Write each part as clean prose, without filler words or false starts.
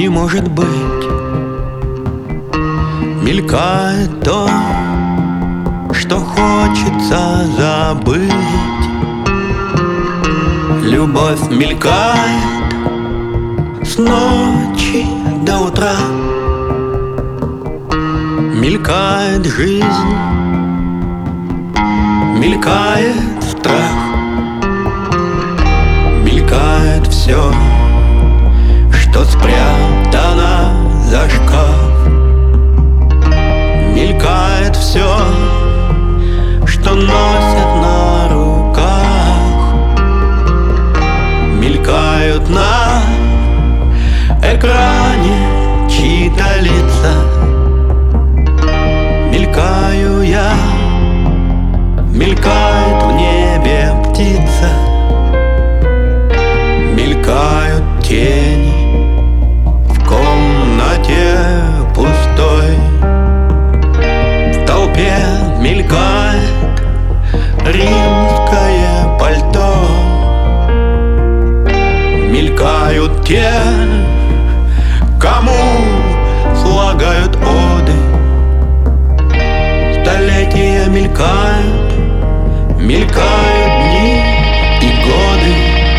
не может быть. Мелькает то, что хочется забыть. Любовь мелькает с ночи до утра. Мелькает жизнь, мелькает страх. Мелькает все, что спрятано за шкаф. Мелькает все, что носят на руках. Мелькают на экране чьи-то лица. Мелькаю я, мелькает в небе птица. Мелькают тени в комнате пустой. В толпе мелькает римское пальто. Мелькают те, кому слагают оды. Столетия мелькают, мелькают дни и годы.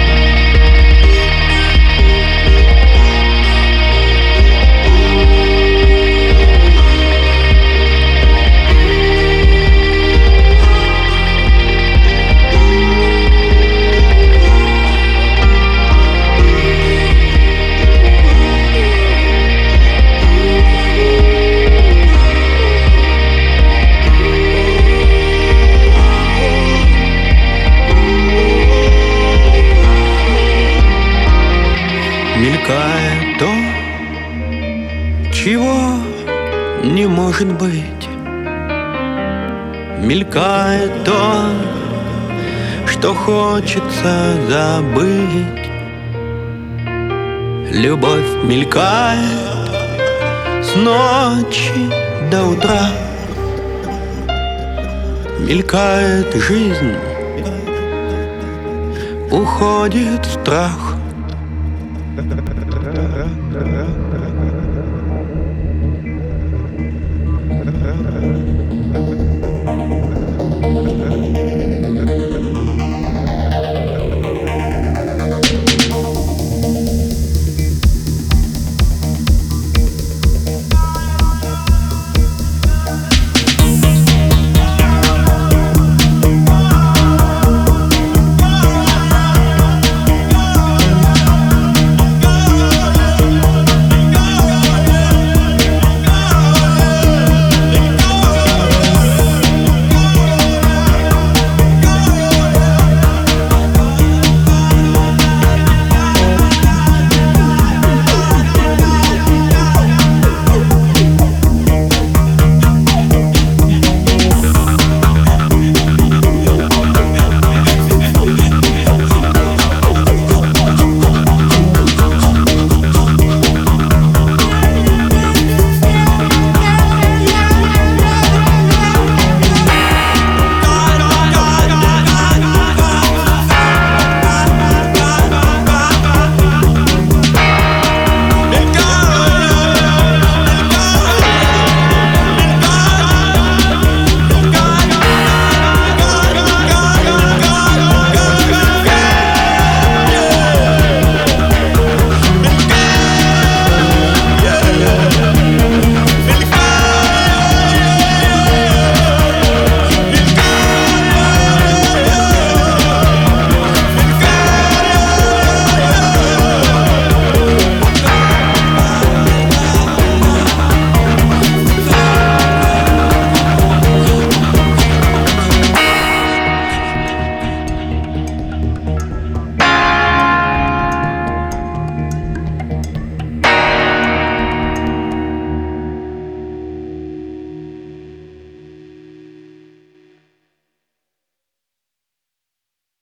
Мелькает то, чего не может быть. Мелькает то, что хочется забыть. Любовь мелькает с ночи до утра. Мелькает жизнь, уходит страх.